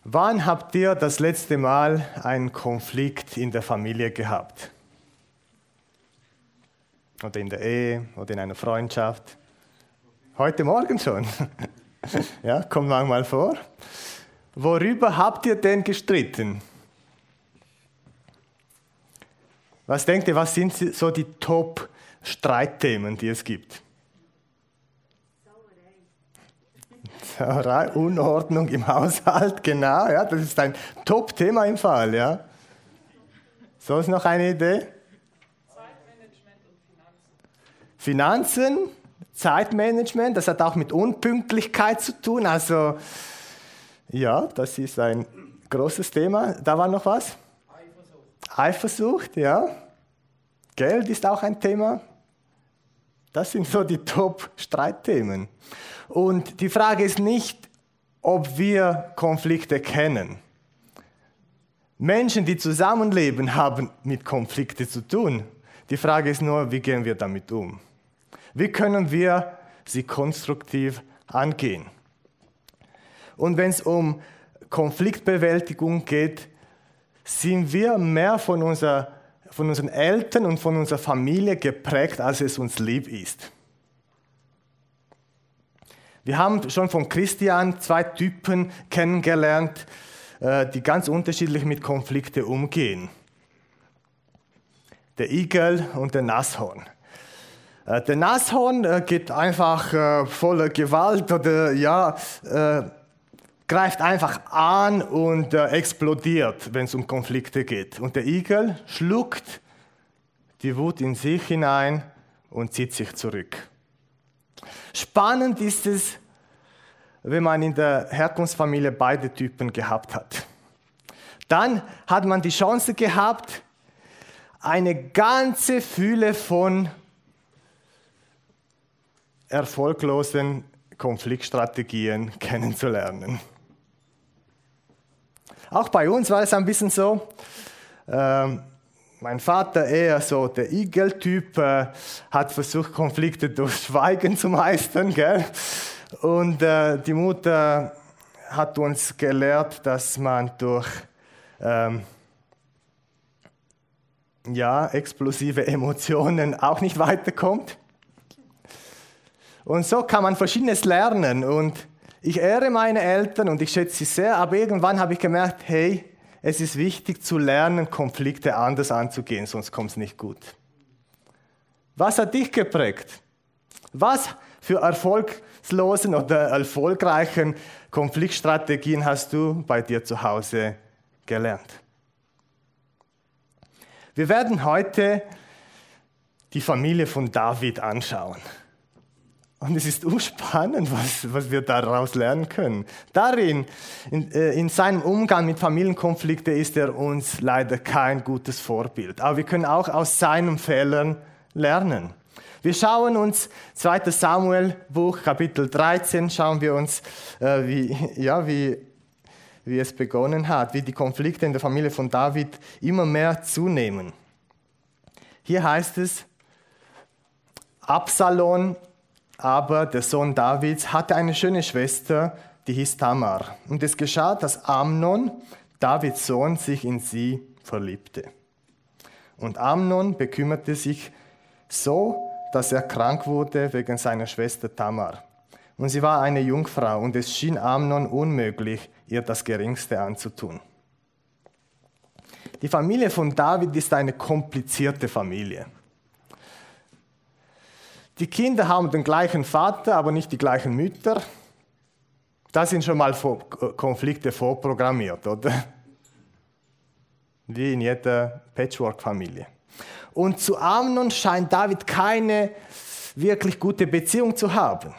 Wann habt ihr das letzte Mal einen Konflikt in der Familie gehabt? Oder in der Ehe oder in einer Freundschaft? Heute Morgen schon. Ja, kommt manchmal vor. Worüber habt ihr denn gestritten? Was denkt ihr, was sind so die Top-Streitthemen, die es gibt? Sauerei, Unordnung im Haushalt, genau, ja, das ist ein Top-Thema im Fall, ja. So ist noch eine Idee? Zeitmanagement und Finanzen. Finanzen, Zeitmanagement, das hat auch mit Unpünktlichkeit zu tun, also ja, das ist ein großes Thema. Da war noch was? Eifersucht, ja. Geld ist auch ein Thema. Das sind so die Top-Streitthemen. Und die Frage ist nicht, ob wir Konflikte kennen. Menschen, die zusammenleben, haben mit Konflikten zu tun. Die Frage ist nur, wie gehen wir damit um? Wie können wir sie konstruktiv angehen? Und wenn es um Konfliktbewältigung geht, sind wir mehr von unseren Eltern und von unserer Familie geprägt, als es uns lieb ist. Wir haben schon von Christian 2 Typen kennengelernt, die ganz unterschiedlich mit Konflikten umgehen. Der Igel und der Nashorn. Der Nashorn geht einfach voller Gewalt oder greift einfach an und explodiert, wenn es um Konflikte geht. Und der Igel schluckt die Wut in sich hinein und zieht sich zurück. Spannend ist es, wenn man in der Herkunftsfamilie beide Typen gehabt hat. Dann hat man die Chance gehabt, eine ganze Fülle von erfolglosen Konfliktstrategien kennenzulernen. Auch bei uns war es ein bisschen so. Mein Vater, eher so der Igel-Typ, hat versucht, Konflikte durch Schweigen zu meistern. Gell? Und die Mutter hat uns gelehrt, dass man durch explosive Emotionen auch nicht weiterkommt. Und so kann man Verschiedenes lernen. Und ich ehre meine Eltern und ich schätze sie sehr, aber irgendwann habe ich gemerkt, hey, es ist wichtig zu lernen, Konflikte anders anzugehen, sonst kommt es nicht gut. Was hat dich geprägt? Was für erfolglosen oder erfolgreichen Konfliktstrategien hast du bei dir zu Hause gelernt? Wir werden heute die Familie von David anschauen. Und es ist spannend, was wir daraus lernen können. Darin, in seinem Umgang mit Familienkonflikten, ist er uns leider kein gutes Vorbild. Aber wir können auch aus seinen Fehlern lernen. Wir schauen uns 2. Samuel Buch, Kapitel 13, schauen wir uns, wie es begonnen hat, wie die Konflikte in der Familie von David immer mehr zunehmen. Hier heißt es, Absalom, aber der Sohn Davids, hatte eine schöne Schwester, die hieß Tamar. Und es geschah, dass Amnon, Davids Sohn, sich in sie verliebte. Und Amnon bekümmerte sich so, dass er krank wurde wegen seiner Schwester Tamar. Und sie war eine Jungfrau, und es schien Amnon unmöglich, ihr das Geringste anzutun. Die Familie von David ist eine komplizierte Familie. Die Kinder haben den gleichen Vater, aber nicht die gleichen Mütter. Da sind schon mal Konflikte vorprogrammiert, oder? Wie in jeder Patchwork-Familie. Und zu Amnon scheint David keine wirklich gute Beziehung zu haben.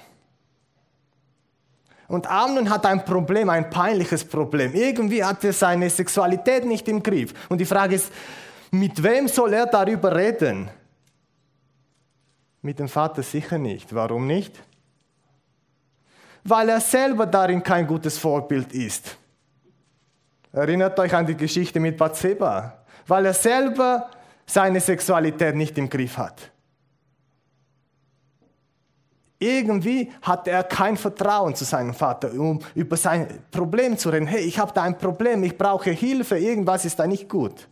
Und Amnon hat ein Problem, ein peinliches Problem. Irgendwie hat er seine Sexualität nicht im Griff. Und die Frage ist, mit wem soll er darüber reden? Mit dem Vater sicher nicht. Warum nicht? Weil er selber darin kein gutes Vorbild ist. Erinnert euch an die Geschichte mit Bathseba. Weil er selber seine Sexualität nicht im Griff hat. Irgendwie hatte er kein Vertrauen zu seinem Vater, um über sein Problem zu reden. Hey, ich habe da ein Problem, ich brauche Hilfe, irgendwas ist da nicht gut.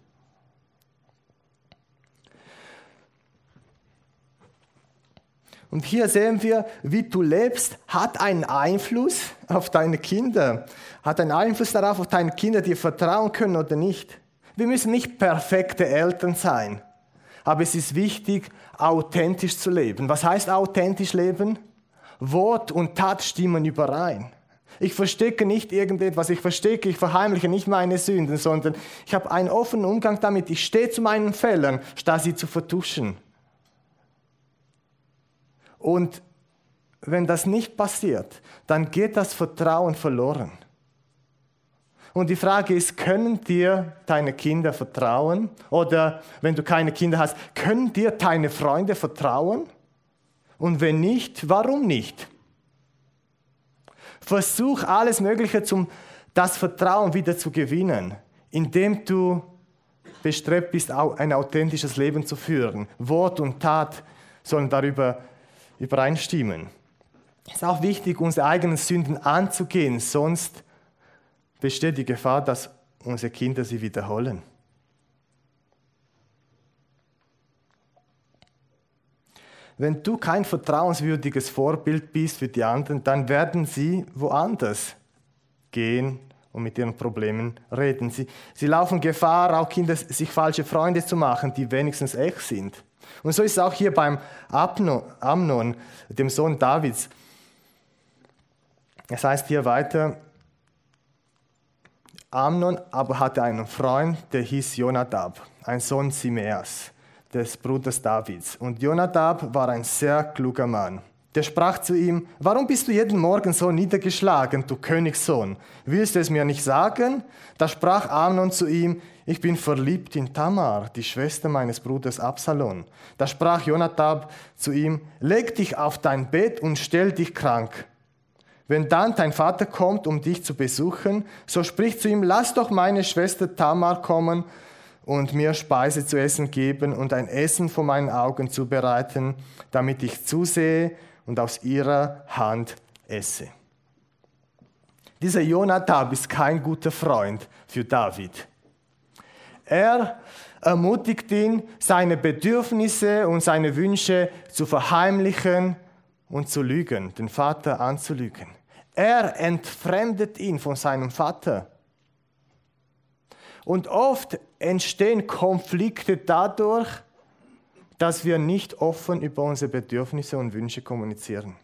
Und hier sehen wir, wie du lebst, hat einen Einfluss auf deine Kinder. Hat einen Einfluss darauf, ob deine Kinder dir vertrauen können oder nicht. Wir müssen nicht perfekte Eltern sein. Aber es ist wichtig, authentisch zu leben. Was heißt authentisch leben? Wort und Tat stimmen überein. Ich verstecke nicht irgendetwas, ich verheimliche nicht meine Sünden, sondern ich habe einen offenen Umgang damit. Ich stehe zu meinen Fehlern, statt sie zu vertuschen. Und wenn das nicht passiert, dann geht das Vertrauen verloren. Und die Frage ist, können dir deine Kinder vertrauen? Oder wenn du keine Kinder hast, können dir deine Freunde vertrauen? Und wenn nicht, warum nicht? Versuch alles Mögliche, das Vertrauen wieder zu gewinnen, indem du bestrebt bist, ein authentisches Leben zu führen. Wort und Tat sollen darüber übereinstimmen. Es ist auch wichtig, unsere eigenen Sünden anzugehen, sonst besteht die Gefahr, dass unsere Kinder sie wiederholen. Wenn du kein vertrauenswürdiges Vorbild bist für die anderen, dann werden sie woanders gehen und mit ihren Problemen reden. Sie laufen Gefahr, auch Kinder sich falsche Freunde zu machen, die wenigstens echt sind. Und so ist es auch hier beim Amnon, dem Sohn Davids. Es heißt hier weiter, Amnon aber hatte einen Freund, der hieß Jonadab, ein Sohn Simeas, des Bruders Davids. Und Jonadab war ein sehr kluger Mann. Der sprach zu ihm, warum bist du jeden Morgen so niedergeschlagen, du Königssohn? Willst du es mir nicht sagen? Da sprach Amnon zu ihm, ich bin verliebt in Tamar, die Schwester meines Bruders Absalom. Da sprach Jonadab zu ihm, leg dich auf dein Bett und stell dich krank. Wenn dann dein Vater kommt, um dich zu besuchen, so sprich zu ihm, lass doch meine Schwester Tamar kommen und mir Speise zu essen geben und ein Essen vor meinen Augen zubereiten, damit ich zusehe und aus ihrer Hand esse. Dieser Jonadab ist kein guter Freund für David. Er ermutigt ihn, seine Bedürfnisse und seine Wünsche zu verheimlichen und zu lügen, den Vater anzulügen. Er entfremdet ihn von seinem Vater. Und oft entstehen Konflikte dadurch, dass wir nicht offen über unsere Bedürfnisse und Wünsche kommunizieren.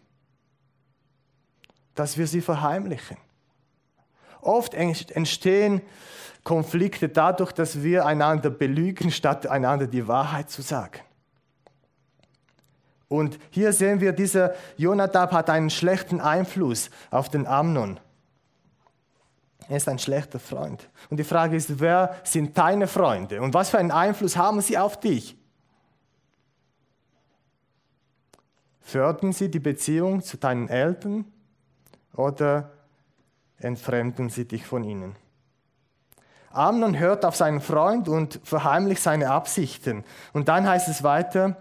Dass wir sie verheimlichen. Oft entstehen Konflikte dadurch, dass wir einander belügen, statt einander die Wahrheit zu sagen. Und hier sehen wir, dieser Jonadab hat einen schlechten Einfluss auf den Amnon. Er ist ein schlechter Freund. Und die Frage ist, wer sind deine Freunde? Und was für einen Einfluss haben sie auf dich? Fördern sie die Beziehung zu deinen Eltern oder entfremden sie dich von ihnen? Amnon hört auf seinen Freund und verheimlicht seine Absichten. Und dann heißt es weiter,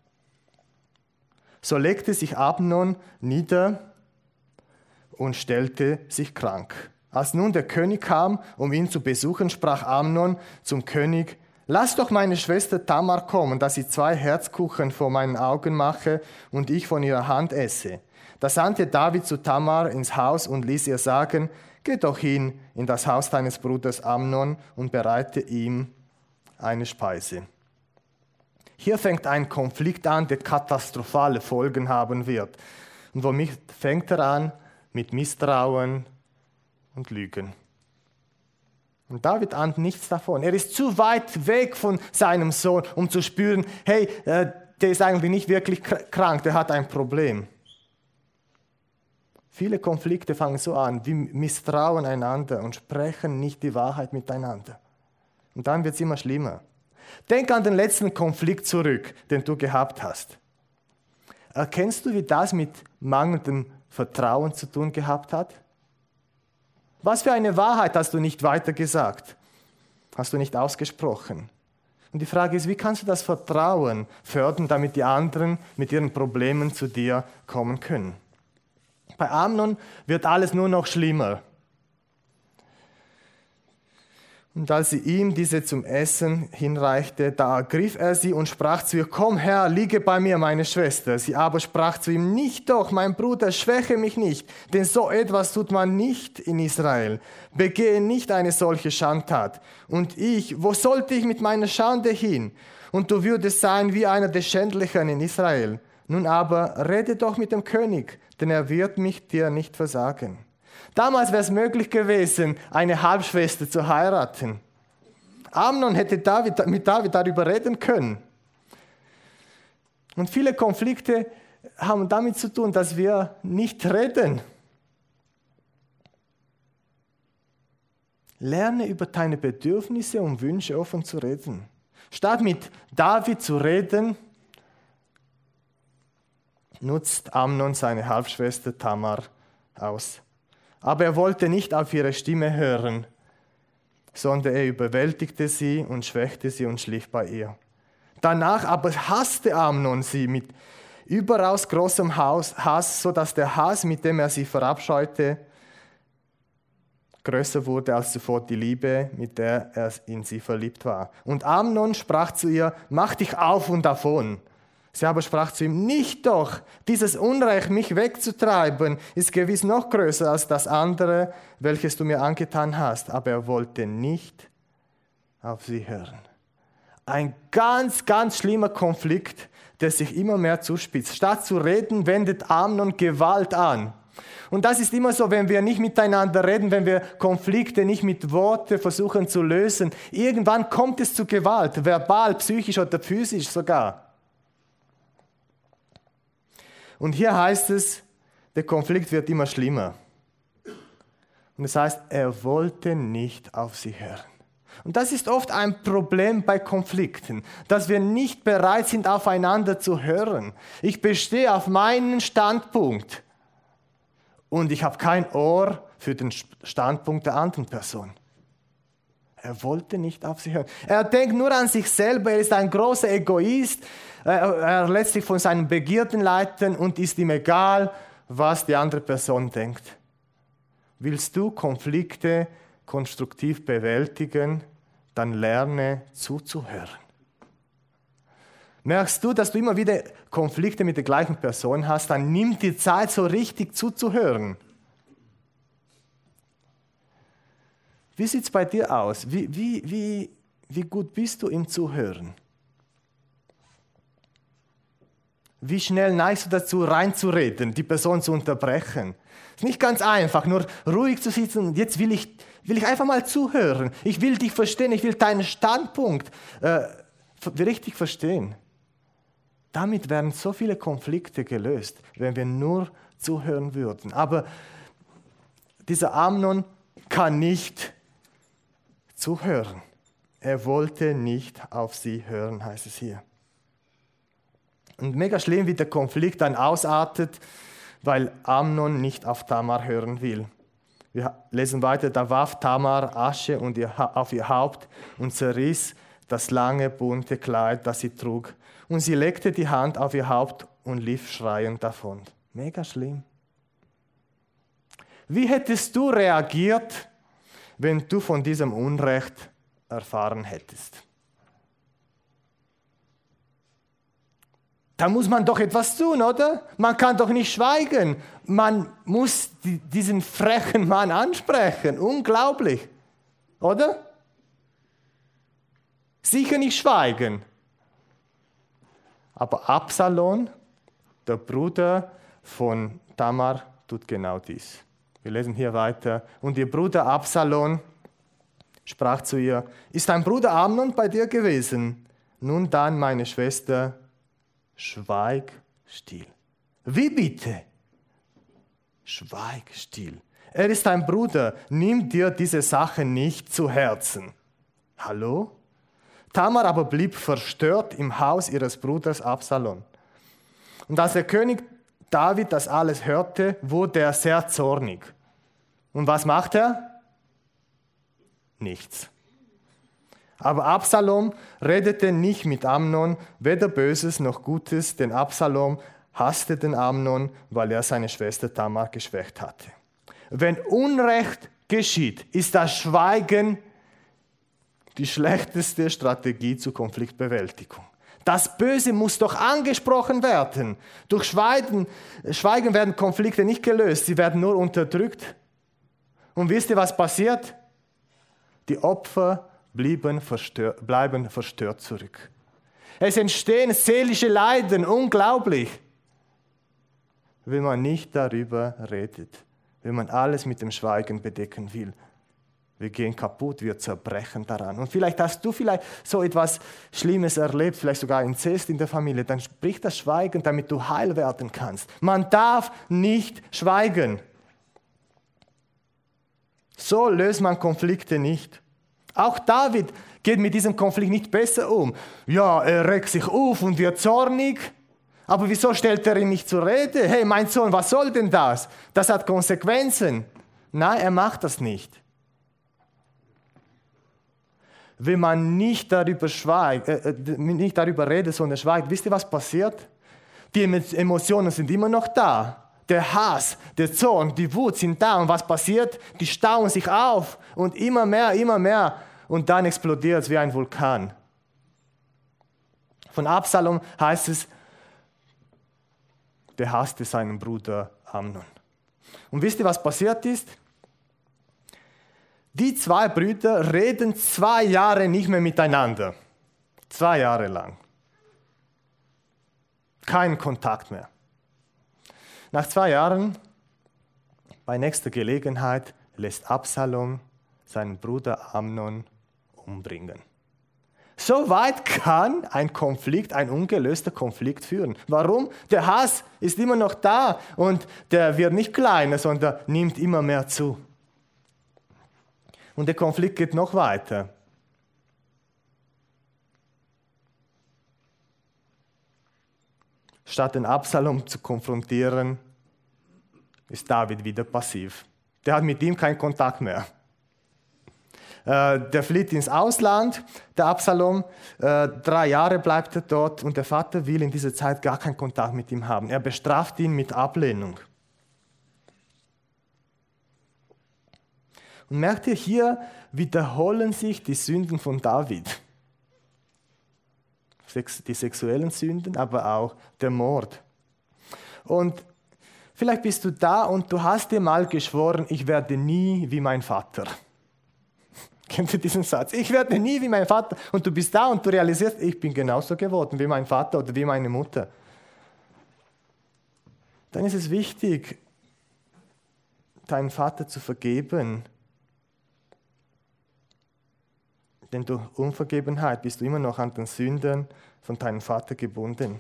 so legte sich Amnon nieder und stellte sich krank. Als nun der König kam, um ihn zu besuchen, sprach Amnon zum König, lass doch meine Schwester Tamar kommen, dass sie 2 Herzkuchen vor meinen Augen mache und ich von ihrer Hand esse. Da sandte David zu Tamar ins Haus und ließ ihr sagen, geh doch hin in das Haus deines Bruders Amnon und bereite ihm eine Speise. Hier fängt ein Konflikt an, der katastrophale Folgen haben wird. Und womit fängt er an? Mit Misstrauen und Lügen. Und David ahnt nichts davon. Er ist zu weit weg von seinem Sohn, um zu spüren, hey, der ist eigentlich nicht wirklich krank, der hat ein Problem. Viele Konflikte fangen so an, wir misstrauen einander und sprechen nicht die Wahrheit miteinander. Und dann wird es immer schlimmer. Denk an den letzten Konflikt zurück, den du gehabt hast. Erkennst du, wie das mit mangelndem Vertrauen zu tun gehabt hat? Was für eine Wahrheit hast du nicht weitergesagt? Hast du nicht ausgesprochen? Und die Frage ist, wie kannst du das Vertrauen fördern, damit die anderen mit ihren Problemen zu dir kommen können? Bei Amnon wird alles nur noch schlimmer. Und als sie ihm diese zum Essen hinreichte, da ergriff er sie und sprach zu ihr, komm her, liege bei mir, meine Schwester. Sie aber sprach zu ihm, nicht doch, mein Bruder, schwäche mich nicht, denn so etwas tut man nicht in Israel. Begehe nicht eine solche Schandtat. Und ich, wo sollte ich mit meiner Schande hin? Und du würdest sein wie einer der Schändlichen in Israel. Nun aber, rede doch mit dem König, denn er wird mich dir nicht versagen. Damals wäre es möglich gewesen, eine Halbschwester zu heiraten. Amnon hätte mit David darüber reden können. Und viele Konflikte haben damit zu tun, dass wir nicht reden. Lerne über deine Bedürfnisse und Wünsche offen zu reden. Statt mit David zu reden, nutzt Amnon seine Halbschwester Tamar aus. Aber er wollte nicht auf ihre Stimme hören, sondern er überwältigte sie und schwächte sie und schlief bei ihr. Danach aber hasste Amnon sie mit überaus großem Hass, sodass der Hass, mit dem er sie verabscheute, größer wurde als zuvor die Liebe, mit der er in sie verliebt war. Und Amnon sprach zu ihr, mach dich auf und davon. Sie aber sprach zu ihm, nicht doch, dieses Unrecht, mich wegzutreiben, ist gewiss noch größer als das andere, welches du mir angetan hast. Aber er wollte nicht auf sie hören. Ein ganz, ganz schlimmer Konflikt, der sich immer mehr zuspitzt. Statt zu reden, wendet Amnon Gewalt an. Und das ist immer so, wenn wir nicht miteinander reden, wenn wir Konflikte nicht mit Worten versuchen zu lösen. Irgendwann kommt es zu Gewalt, verbal, psychisch oder physisch sogar. Und hier heißt es, der Konflikt wird immer schlimmer. Und es heißt, er wollte nicht auf sie hören. Und das ist oft ein Problem bei Konflikten, dass wir nicht bereit sind, aufeinander zu hören. Ich bestehe auf meinen Standpunkt und ich habe kein Ohr für den Standpunkt der anderen Person. Er wollte nicht auf sie hören. Er denkt nur an sich selber, er ist ein großer Egoist, er lässt sich von seinen Begierden leiten und ist ihm egal, was die andere Person denkt. Willst du Konflikte konstruktiv bewältigen, dann lerne zuzuhören. Merkst du, dass du immer wieder Konflikte mit der gleichen Person hast, dann nimm dir Zeit, so richtig zuzuhören. Wie sieht es bei dir aus? Wie gut bist du im Zuhören? Wie schnell neigst du dazu, reinzureden, die Person zu unterbrechen? Es ist nicht ganz einfach, nur ruhig zu sitzen und jetzt will ich einfach mal zuhören. Ich will dich verstehen, ich will deinen Standpunkt richtig verstehen. Damit werden so viele Konflikte gelöst, wenn wir nur zuhören würden. Aber dieser Amnon kann nicht zuhören. Er wollte nicht auf sie hören, heißt es hier. Und mega schlimm, wie der Konflikt dann ausartet, weil Amnon nicht auf Tamar hören will. Wir lesen weiter, da warf Tamar Asche auf ihr Haupt und zerriss das lange bunte Kleid, das sie trug. Und sie legte die Hand auf ihr Haupt und lief schreiend davon. Mega schlimm. Wie hättest du reagiert, wenn du von diesem Unrecht erfahren hättest? Da muss man doch etwas tun, oder? Man kann doch nicht schweigen. Man muss diesen frechen Mann ansprechen. Unglaublich, oder? Sicher nicht schweigen. Aber Absalom, der Bruder von Tamar, tut genau dies. Wir lesen hier weiter. Und ihr Bruder Absalom sprach zu ihr, ist dein Bruder Amnon bei dir gewesen? Nun dann, meine Schwester, schweig still. Wie bitte? Schweig still. Er ist dein Bruder, nimm dir diese Sache nicht zu Herzen. Hallo? Tamar aber blieb verstört im Haus ihres Bruders Absalom. Und als der König David das alles hörte, wurde er sehr zornig. Und was macht er? Nichts. Aber Absalom redete nicht mit Amnon, weder Böses noch Gutes, denn Absalom hasste den Amnon, weil er seine Schwester Tamar geschwächt hatte. Wenn Unrecht geschieht, ist das Schweigen die schlechteste Strategie zur Konfliktbewältigung. Das Böse muss doch angesprochen werden. Durch Schweigen werden Konflikte nicht gelöst, sie werden nur unterdrückt. Und wisst ihr, was passiert? Die Opfer bleiben verstört zurück. Es entstehen seelische Leiden, unglaublich, wenn man nicht darüber redet, wenn man alles mit dem Schweigen bedecken will. Wir gehen kaputt, wir zerbrechen daran. Und vielleicht hast du so etwas Schlimmes erlebt, vielleicht sogar Inzest in der Familie. Dann sprich das Schweigen, damit du heil werden kannst. Man darf nicht schweigen. So löst man Konflikte nicht. Auch David geht mit diesem Konflikt nicht besser um. Ja, er regt sich auf und wird zornig. Aber wieso stellt er ihn nicht zur Rede? Hey, mein Sohn, was soll denn das? Das hat Konsequenzen. Nein, er macht das nicht. Wenn man nicht darüber redet, sondern schweigt, wisst ihr, was passiert? Die Emotionen sind immer noch da. Der Hass, der Zorn, die Wut sind da. Und was passiert? Die stauen sich auf und immer mehr. Und dann explodiert es wie ein Vulkan. Von Absalom heißt es, der hasste seinen Bruder Amnon. Und wisst ihr, was passiert ist? Die zwei Brüder reden 2 Jahre nicht mehr miteinander. 2 Jahre lang. Kein Kontakt mehr. Nach 2 Jahren, bei nächster Gelegenheit, lässt Absalom seinen Bruder Amnon umbringen. So weit kann ein Konflikt, ein ungelöster Konflikt führen. Warum? Der Hass ist immer noch da und der wird nicht kleiner, sondern nimmt immer mehr zu. Und der Konflikt geht noch weiter. Statt den Absalom zu konfrontieren, ist David wieder passiv. Der hat mit ihm keinen Kontakt mehr. Der flieht ins Ausland, der Absalom, 3 Jahre bleibt er dort und der Vater will in dieser Zeit gar keinen Kontakt mit ihm haben. Er bestraft ihn mit Ablehnung. Und merkt ihr, hier wiederholen sich die Sünden von David. Die sexuellen Sünden, aber auch der Mord. Und vielleicht bist du da und du hast dir mal geschworen, ich werde nie wie mein Vater. Kennt ihr diesen Satz? Ich werde nie wie mein Vater. Und du bist da und du realisierst, ich bin genauso geworden wie mein Vater oder wie meine Mutter. Dann ist es wichtig, deinen Vater zu vergeben. Denn durch Unvergebenheit bist du immer noch an den Sünden von deinem Vater gebunden.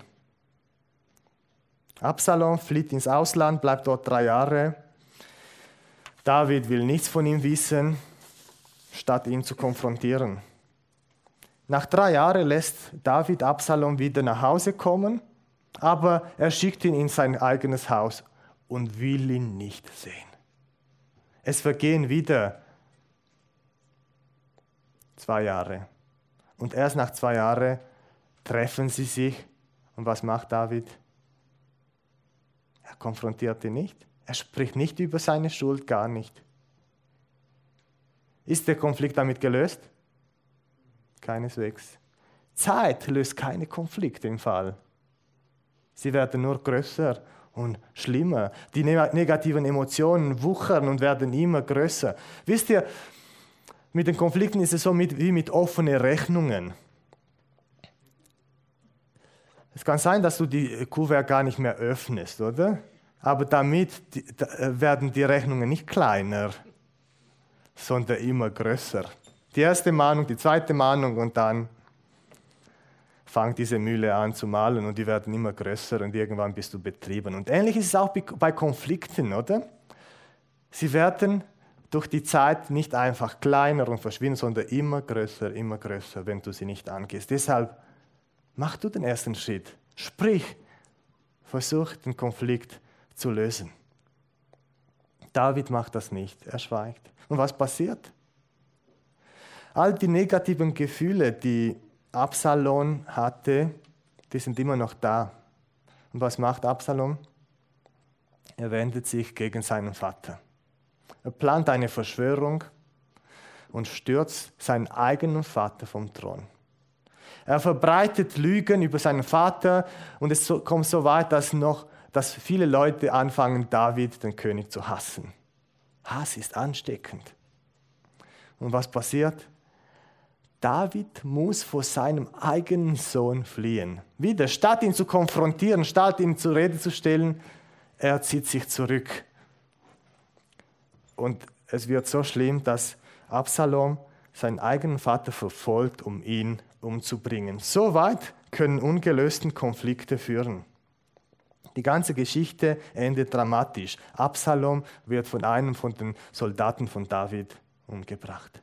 Absalom flieht ins Ausland, bleibt dort 3 Jahre. David will nichts von ihm wissen, statt ihn zu konfrontieren. Nach 3 Jahren lässt David Absalom wieder nach Hause kommen, aber er schickt ihn in sein eigenes Haus und will ihn nicht sehen. Es vergehen wieder 2 Jahre. Und erst nach 2 Jahren treffen sie sich. Und was macht David? Er konfrontiert ihn nicht. Er spricht nicht über seine Schuld, gar nicht. Ist der Konflikt damit gelöst? Keineswegs. Zeit löst keine Konflikte im Fall. Sie werden nur größer und schlimmer. Die negativen Emotionen wuchern und werden immer größer. Wisst ihr, mit den Konflikten ist es so wie mit offenen Rechnungen. Es kann sein, dass du die Kuvert gar nicht mehr öffnest, oder? Aber damit werden die Rechnungen nicht kleiner, sondern immer größer. Die erste Mahnung, die zweite Mahnung und dann fängt diese Mühle an zu malen und die werden immer größer und irgendwann bist du betrieben. Und ähnlich ist es auch bei Konflikten, oder? Sie werden durch die Zeit nicht einfach kleiner und verschwinden, sondern immer größer, wenn du sie nicht angehst. Deshalb mach du den ersten Schritt. Sprich, versuch den Konflikt zu lösen. David macht das nicht, er schweigt. Und was passiert? All die negativen Gefühle, die Absalom hatte, die sind immer noch da. Und was macht Absalom? Er wendet sich gegen seinen Vater. Er plant eine Verschwörung und stürzt seinen eigenen Vater vom Thron. Er verbreitet Lügen über seinen Vater und es kommt so weit, dass viele Leute anfangen, David, den König, zu hassen. Hass ist ansteckend. Und was passiert? David muss vor seinem eigenen Sohn fliehen. Wieder, statt ihn zu konfrontieren, statt ihn zur Rede zu stellen, er zieht sich zurück. Und es wird so schlimm, dass Absalom seinen eigenen Vater verfolgt, um ihn umzubringen. So weit können ungelöste Konflikte führen. Die ganze Geschichte endet dramatisch. Absalom wird von einem von den Soldaten von David umgebracht.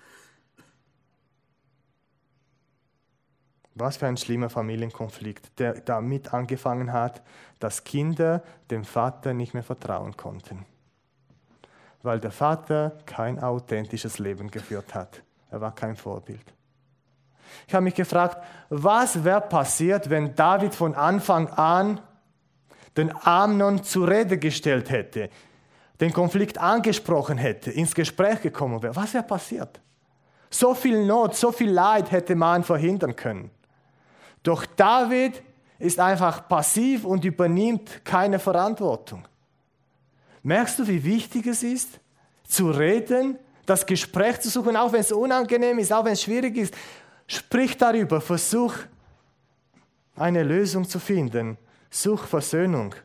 Was für ein schlimmer Familienkonflikt, der damit angefangen hat, dass Kinder dem Vater nicht mehr vertrauen konnten. Weil der Vater kein authentisches Leben geführt hat. Er war kein Vorbild. Ich habe mich gefragt, was wäre passiert, wenn David von Anfang an den Amnon zur Rede gestellt hätte, den Konflikt angesprochen hätte, ins Gespräch gekommen wäre? Was wäre passiert? So viel Not, so viel Leid hätte man verhindern können. Doch David ist einfach passiv und übernimmt keine Verantwortung. Merkst du, wie wichtig es ist, zu reden, das Gespräch zu suchen, auch wenn es unangenehm ist, auch wenn es schwierig ist? Sprich darüber, versuch eine Lösung zu finden, such Versöhnung.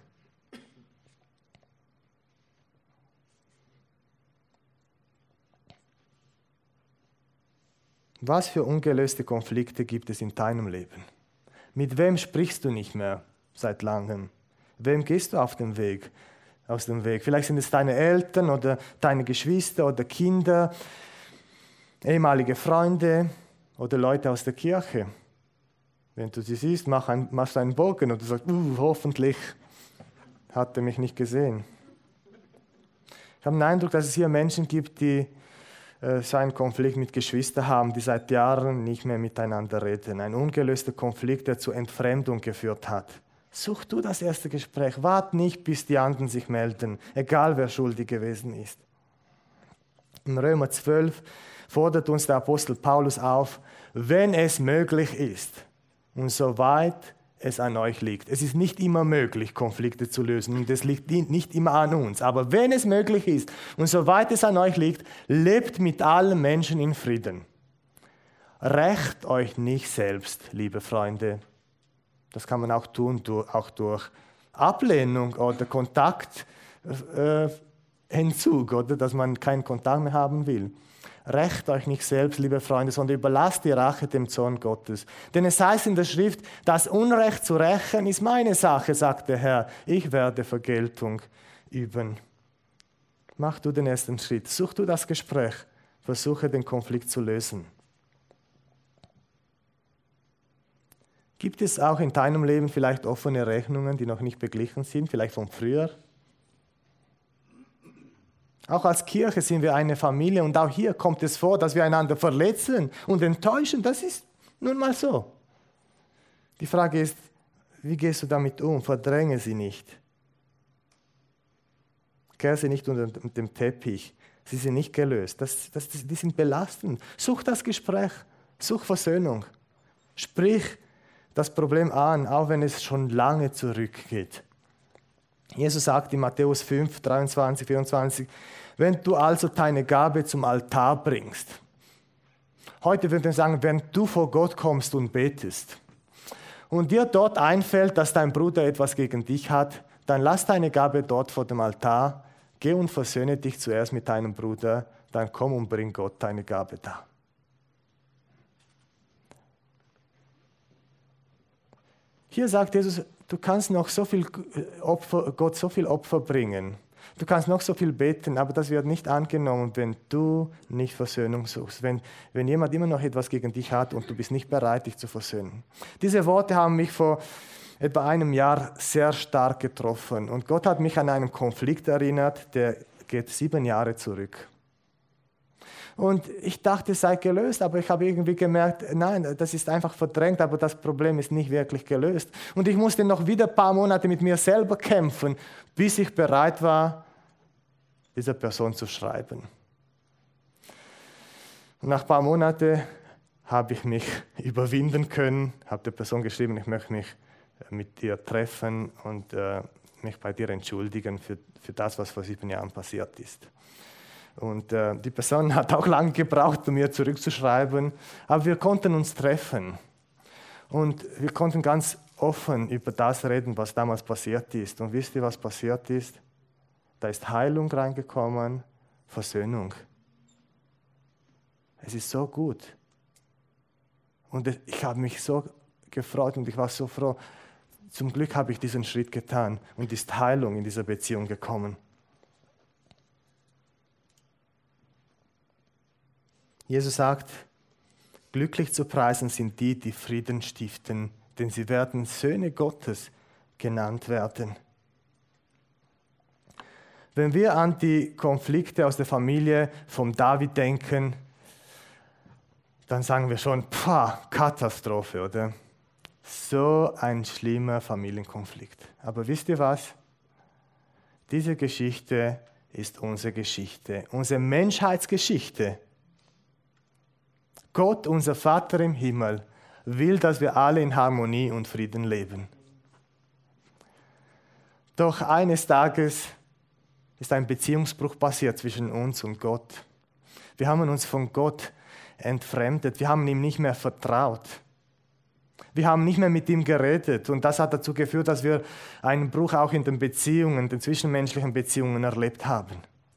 Was für ungelöste Konflikte gibt es in deinem Leben? Mit wem sprichst du nicht mehr seit langem? Wem gehst du aus dem Weg? Vielleicht sind es deine Eltern oder deine Geschwister oder Kinder, ehemalige Freunde oder Leute aus der Kirche. Wenn du sie siehst, machst du einen Bogen und du sagst, hoffentlich hat er mich nicht gesehen. Ich habe den Eindruck, dass es hier Menschen gibt, die so einen Konflikt mit Geschwistern haben, die seit Jahren nicht mehr miteinander reden. Ein ungelöster Konflikt, der zur Entfremdung geführt hat. Such du das erste Gespräch. Wart nicht, bis die anderen sich melden, egal wer schuldig gewesen ist. In Römer 12 fordert uns der Apostel Paulus auf, wenn es möglich ist und soweit es an euch liegt. Es ist nicht immer möglich, Konflikte zu lösen und es liegt nicht immer an uns. Aber wenn es möglich ist und soweit es an euch liegt, lebt mit allen Menschen in Frieden. Rächt euch nicht selbst, liebe Freunde. Das kann man auch tun, auch durch Ablehnung oder Kontaktentzug, oder dass man keinen Kontakt mehr haben will. Rächt euch nicht selbst, liebe Freunde, sondern überlasst die Rache dem Zorn Gottes. Denn es heißt in der Schrift, das Unrecht zu rächen ist meine Sache, sagt der Herr. Ich werde Vergeltung üben. Mach du den ersten Schritt. Such du das Gespräch. Versuche den Konflikt zu lösen. Gibt es auch in deinem Leben vielleicht offene Rechnungen, die noch nicht beglichen sind, vielleicht von früher? Auch als Kirche sind wir eine Familie und auch hier kommt es vor, dass wir einander verletzen und enttäuschen. Das ist nun mal so. Die Frage ist, wie gehst du damit um? Verdränge sie nicht. Kehr sie nicht unter dem Teppich. Sie sind nicht gelöst. Die sind belastend. Such das Gespräch. Such Versöhnung. Sprich das Problem an, auch wenn es schon lange zurückgeht. Jesus sagt in Matthäus 5, 23, 24, wenn du also deine Gabe zum Altar bringst. Heute würden wir sagen, wenn du vor Gott kommst und betest und dir dort einfällt, dass dein Bruder etwas gegen dich hat, dann lass deine Gabe dort vor dem Altar, geh und versöhne dich zuerst mit deinem Bruder, dann komm und bring Gott deine Gabe da. Hier sagt Jesus, du kannst noch so viel Gott so viel Opfer bringen. Du kannst noch so viel beten, aber das wird nicht angenommen, wenn du nicht Versöhnung suchst. Wenn jemand immer noch etwas gegen dich hat und du bist nicht bereit, dich zu versöhnen. Diese Worte haben mich vor etwa einem Jahr sehr stark getroffen. Und Gott hat mich an einen Konflikt erinnert, der geht 7 Jahre zurück. Und ich dachte, es sei gelöst, aber ich habe irgendwie gemerkt, nein, das ist einfach verdrängt, aber das Problem ist nicht wirklich gelöst. Und ich musste noch wieder ein paar Monate mit mir selber kämpfen, bis ich bereit war, dieser Person zu schreiben. Und nach ein paar Monaten habe ich mich überwinden können, habe der Person geschrieben, ich möchte mich mit dir treffen und mich bei dir entschuldigen für das, was vor 7 Jahren passiert ist. Und die Person hat auch lange gebraucht, um mir zurückzuschreiben, aber wir konnten uns treffen. Und wir konnten ganz offen über das reden, was damals passiert ist. Und wisst ihr, was passiert ist? Da ist Heilung reingekommen, Versöhnung. Es ist so gut. Und ich habe mich so gefreut und ich war so froh. Zum Glück habe ich diesen Schritt getan und ist Heilung in dieser Beziehung gekommen. Jesus sagt, glücklich zu preisen sind die, die Frieden stiften, denn sie werden Söhne Gottes genannt werden. Wenn wir an die Konflikte aus der Familie von David denken, dann sagen wir schon, Katastrophe, oder? So ein schlimmer Familienkonflikt. Aber wisst ihr was? Diese Geschichte ist unsere Geschichte, unsere Menschheitsgeschichte. Gott, unser Vater im Himmel, will, dass wir alle in Harmonie und Frieden leben. Doch eines Tages ist ein Beziehungsbruch passiert zwischen uns und Gott. Wir haben uns von Gott entfremdet, wir haben ihm nicht mehr vertraut. Wir haben nicht mehr mit ihm geredet und das hat dazu geführt, dass wir einen Bruch auch in den Beziehungen, den zwischenmenschlichen Beziehungen erlebt haben.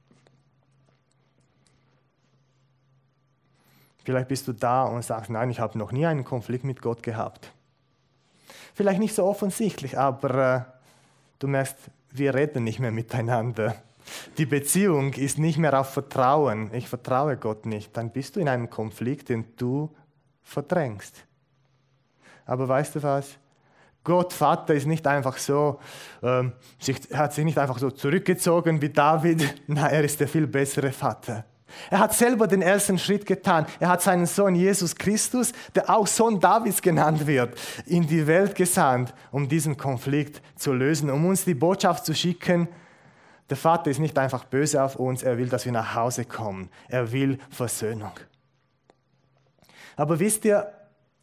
Vielleicht bist du da und sagst, nein, ich habe noch nie einen Konflikt mit Gott gehabt. Vielleicht nicht so offensichtlich, aber du merkst, wir reden nicht mehr miteinander. Die Beziehung ist nicht mehr auf Vertrauen. Ich vertraue Gott nicht. Dann bist du in einem Konflikt, den du verdrängst. Aber weißt du was? Gott, Vater, ist nicht einfach so, hat sich nicht einfach so zurückgezogen wie David. Nein, er ist der viel bessere Vater. Er hat selber den ersten Schritt getan. Er hat seinen Sohn Jesus Christus, der auch Sohn Davids genannt wird, in die Welt gesandt, um diesen Konflikt zu lösen, um uns die Botschaft zu schicken. Der Vater ist nicht einfach böse auf uns, er will, dass wir nach Hause kommen. Er will Versöhnung. Aber wisst ihr,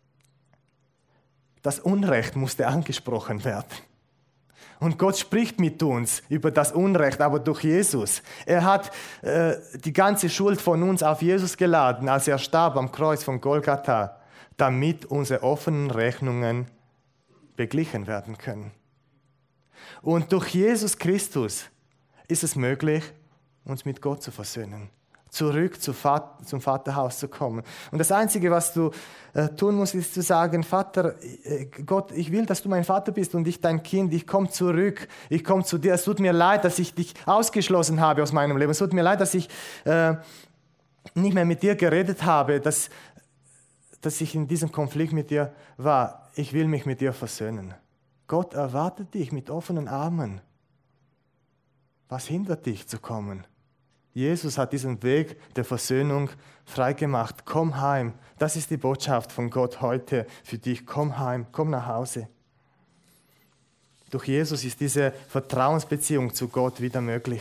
das Unrecht musste angesprochen werden. Und Gott spricht mit uns über das Unrecht, aber durch Jesus. Er hat die ganze Schuld von uns auf Jesus geladen, als er starb am Kreuz von Golgatha, damit unsere offenen Rechnungen beglichen werden können. Und durch Jesus Christus ist es möglich, uns mit Gott zu versöhnen, zurück zum Vaterhaus zu kommen. Und das Einzige, was du tun musst, ist zu sagen, Vater, Gott, ich will, dass du mein Vater bist und ich dein Kind, ich komme zurück, ich komme zu dir. Es tut mir leid, dass ich dich ausgeschlossen habe aus meinem Leben. Es tut mir leid, dass ich nicht mehr mit dir geredet habe, dass ich in diesem Konflikt mit dir war. Ich will mich mit dir versöhnen. Gott erwartet dich mit offenen Armen. Was hindert dich zu kommen? Jesus hat diesen Weg der Versöhnung freigemacht. Komm heim. Das ist die Botschaft von Gott heute für dich. Komm heim, komm nach Hause. Durch Jesus ist diese Vertrauensbeziehung zu Gott wieder möglich.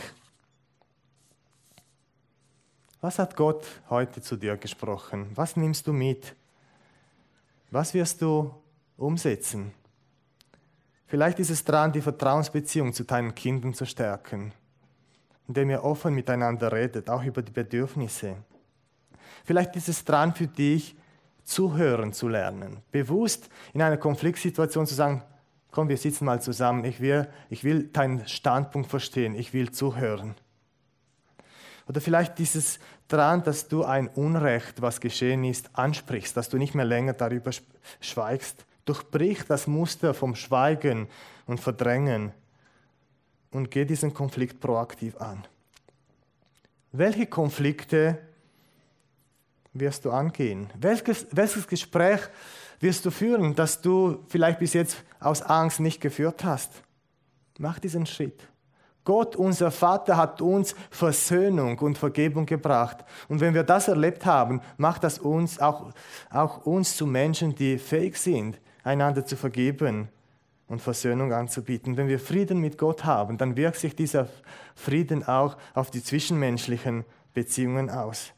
Was hat Gott heute zu dir gesprochen? Was nimmst du mit? Was wirst du umsetzen? Vielleicht ist es dran, die Vertrauensbeziehung zu deinen Kindern zu stärken, indem ihr offen miteinander redet, auch über die Bedürfnisse. Vielleicht ist es dran für dich, zuhören zu lernen. Bewusst in einer Konfliktsituation zu sagen, komm, wir sitzen mal zusammen, ich will deinen Standpunkt verstehen, ich will zuhören. Oder vielleicht ist es dran, dass du ein Unrecht, was geschehen ist, ansprichst, dass du nicht mehr länger darüber schweigst. Durchbrich das Muster vom Schweigen und Verdrängen und geh diesen Konflikt proaktiv an. Welche Konflikte wirst du angehen? Welches Gespräch wirst du führen, das du vielleicht bis jetzt aus Angst nicht geführt hast? Mach diesen Schritt. Gott, unser Vater, hat uns Versöhnung und Vergebung gebracht. Und wenn wir das erlebt haben, macht das uns auch uns zu Menschen, die fähig sind, einander zu vergeben und Versöhnung anzubieten. Wenn wir Frieden mit Gott haben, dann wirkt sich dieser Frieden auch auf die zwischenmenschlichen Beziehungen aus.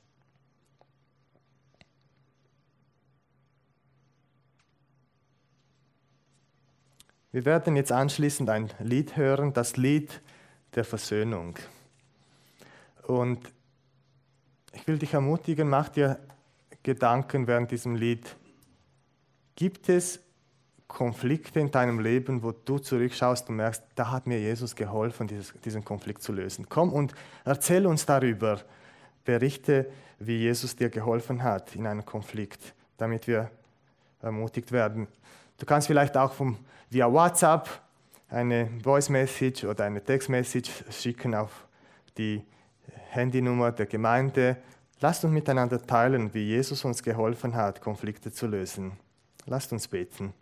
Wir werden jetzt anschließend ein Lied hören, das Lied der Versöhnung. Und ich will dich ermutigen, mach dir Gedanken während diesem Lied. Gibt es Konflikte in deinem Leben, wo du zurückschaust und merkst, da hat mir Jesus geholfen, diesen Konflikt zu lösen? Komm und erzähl uns darüber. Berichte, wie Jesus dir geholfen hat in einem Konflikt, damit wir ermutigt werden. Du kannst vielleicht auch via WhatsApp eine Voice Message oder eine Text Message schicken auf die Handynummer der Gemeinde. Lasst uns miteinander teilen, wie Jesus uns geholfen hat, Konflikte zu lösen. Lasst uns beten.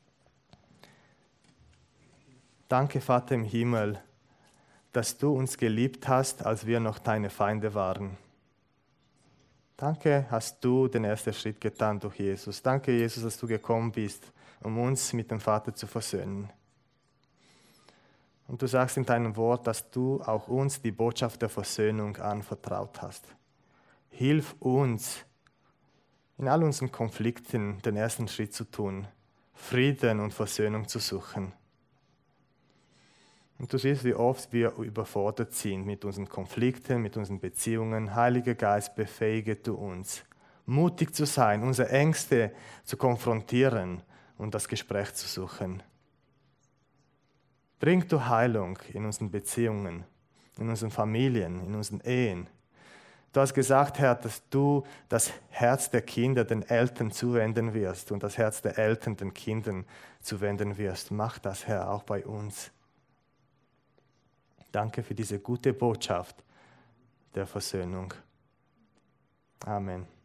Danke, Vater im Himmel, dass du uns geliebt hast, als wir noch deine Feinde waren. Danke, hast du den ersten Schritt getan durch Jesus. Danke, Jesus, dass du gekommen bist, um uns mit dem Vater zu versöhnen. Und du sagst in deinem Wort, dass du auch uns die Botschaft der Versöhnung anvertraut hast. Hilf uns, in all unseren Konflikten den ersten Schritt zu tun, Frieden und Versöhnung zu suchen. Und du siehst, wie oft wir überfordert sind mit unseren Konflikten, mit unseren Beziehungen. Heiliger Geist, befähige du uns, mutig zu sein, unsere Ängste zu konfrontieren und das Gespräch zu suchen. Bring du Heilung in unseren Beziehungen, in unseren Familien, in unseren Ehen. Du hast gesagt, Herr, dass du das Herz der Kinder den Eltern zuwenden wirst und das Herz der Eltern den Kindern zuwenden wirst. Mach das, Herr, auch bei uns. Danke für diese gute Botschaft der Versöhnung. Amen.